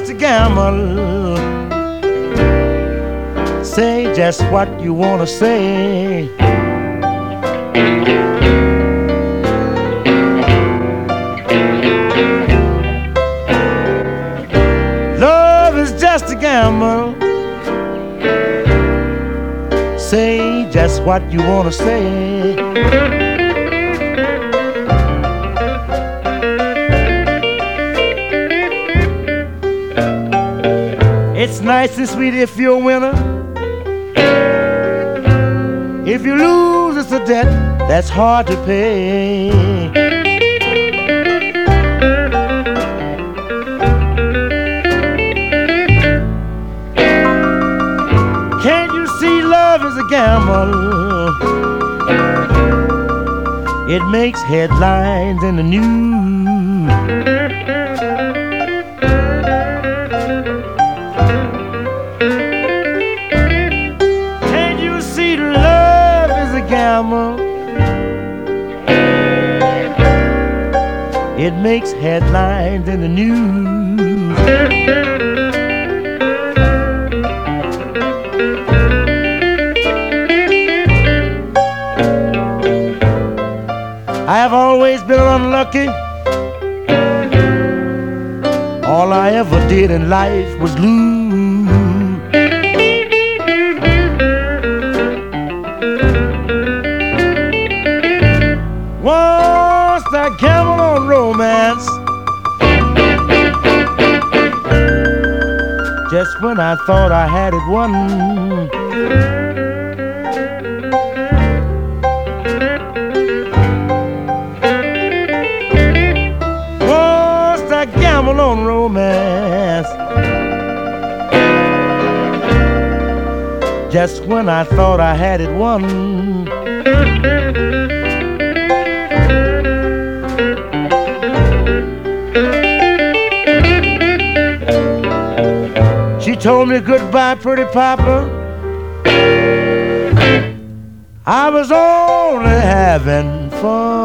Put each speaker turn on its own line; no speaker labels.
just a gamble. Say just what you wanna say. Love is just a gamble. Say just what you wanna say. It's nice and sweet if you're a winner. If you lose, it's a debt that's hard to pay. Can't you see love is a gamble? It makes headlines in the news. Can't you see love is a gamble? It makes headlines in the news. I have always been unlucky. All I ever did in life was lose. Once I gambled on romance, just when I thought I had it won. On romance, just when I thought I had it won. She told me goodbye, pretty papa. I was only having fun.